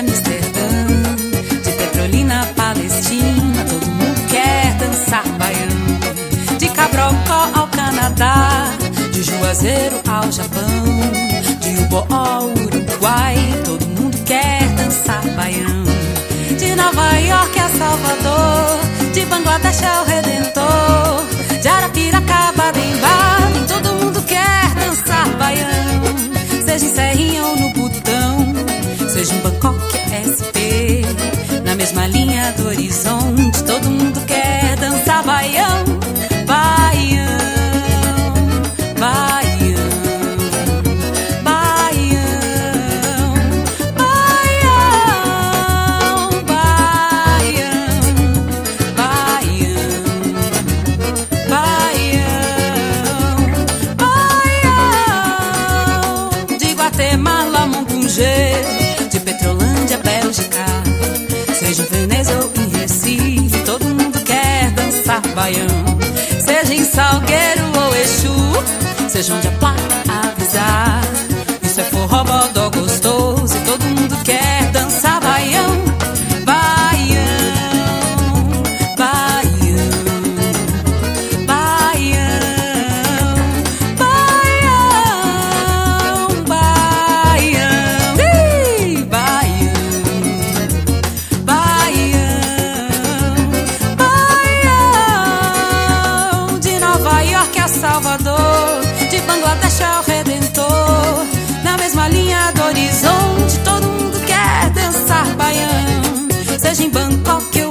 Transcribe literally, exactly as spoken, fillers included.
Amsterdã, de Petrolina a Palestina, todo mundo quer dançar baião. De Cabrocó ao Canadá, de Juazeiro ao Japão, de Uboó ao Uruguai, todo mundo quer dançar baião. De Nova York a Salvador, de Bangladesh ao Redentor, de Arapiraca a Baden, todo mundo quer dançar baião. Seja em Serrinha ou no Butão, seja em Bangkok, S P, na mesma linha do horizonte, todo mundo quer dançar baião. Baião, baião, baião, baião, baião, baião, baião, baião. De Guatemala a Montungê, de Petrolândia a Bélgica, seja em Veneza ou em Recife, todo mundo quer dançar baião. Seja em Salgueiro ou Exu, seja onde a placa avisar, isso é forró bodó gostoso e todo mundo quer dançar baião. Baião, baião, baião, baião, baião, ih, baião, baião, baião. De Nova York a Salvador, de Bangladesh ao Redentor, na mesma linha do horizonte, todo mundo quer dançar baião. Seja em Bangkok ou